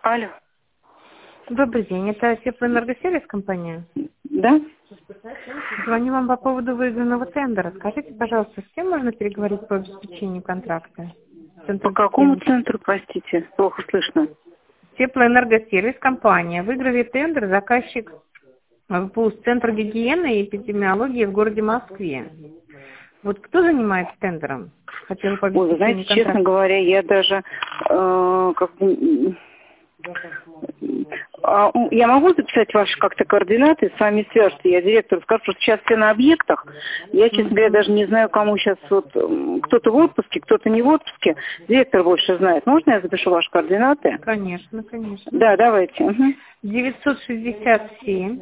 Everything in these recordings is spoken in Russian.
Алло. Добрый день, это Теплоэнергосервис компания? Да? Звоню вам по поводу выигранного тендера. Скажите, пожалуйста, с кем можно переговорить по обеспечению контракта? По какому центру, простите? Плохо слышно. Теплоэнергосервис компания. Выиграли тендер, заказчик ВПУС, Центр гигиены и эпидемиологии в городе Москве. Вот кто занимается тендером? Хотела по Ой, вы знаете, обеспечению контракта. честно говоря, я даже я могу записать ваши как-то координаты, с вами свяжутся. Я директору скажу, что сейчас все на объектах. Я, честно говоря, даже не знаю, кому сейчас вот кто-то в отпуске, кто-то не в отпуске. Директор больше знает. Можно я запишу ваши координаты? Конечно, конечно. Да, давайте. Угу. 967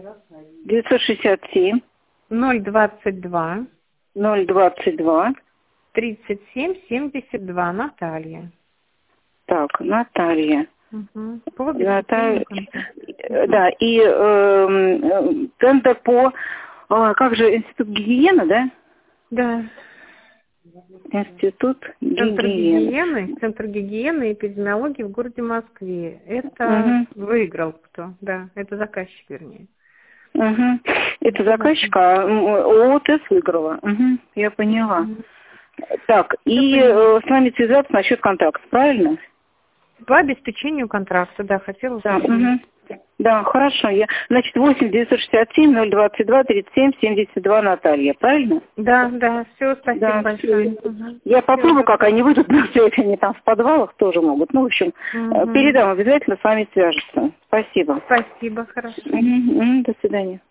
022 022 37 72. Наталья. Так, Наталья. Угу. По Наталья. контракту. Да, и тендер по, как же, Институт гигиены, да? Да. Институт гигиены. Центр гигиены и эпидемиологии в городе Москве. Это выиграл кто? Да, это заказчик, вернее. Угу. Это заказчик, а ООТС выиграла. Угу. Я поняла. Так, и с вами связаться насчет контракта, правильно? По обеспечению контракта, да, хотела Да, сказать. да, хорошо. Значит, 8 967 022 37 72 Наталья, правильно? Да, все, спасибо Да, большое. все. Я попробую, как они выйдут на связь, они там в подвалах тоже могут. Ну, в общем, передам, обязательно с вами свяжутся. Спасибо. Спасибо, хорошо. До свидания.